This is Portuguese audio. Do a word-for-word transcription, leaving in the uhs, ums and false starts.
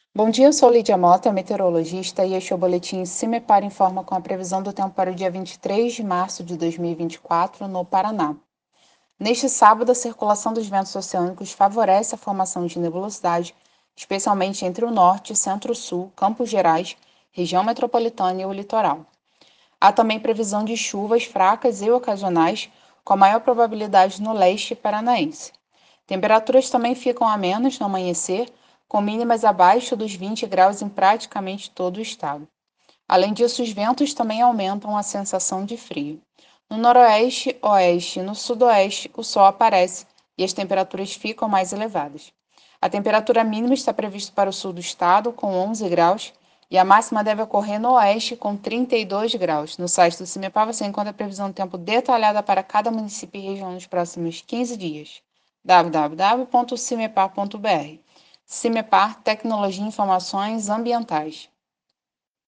Bom dia, eu sou Lídia Mota, meteorologista, e este é o boletim CIMEPAR Informa com a previsão do tempo para o dia vinte e três de março de dois mil e vinte e quatro, no Paraná. Neste sábado, a circulação dos ventos oceânicos favorece a formação de nebulosidade, especialmente entre o norte, centro-sul, Campos Gerais, região metropolitana e o litoral. Há também previsão de chuvas fracas e ocasionais, com a maior probabilidade no leste paranaense. Temperaturas também ficam amenas no amanhecer, com mínimas abaixo dos vinte graus em praticamente todo o estado. Além disso, os ventos também aumentam a sensação de frio. No noroeste, oeste e no sudoeste, o sol aparece e as temperaturas ficam mais elevadas. A temperatura mínima está prevista para o sul do estado, com onze graus, e a máxima deve ocorrer no oeste, com trinta e dois graus. No site do CIMEPAR você encontra a previsão do tempo detalhada para cada município e região nos próximos quinze dias. w w w ponto cimepar ponto b r. CIMEPAR Tecnologia e Informações Ambientais.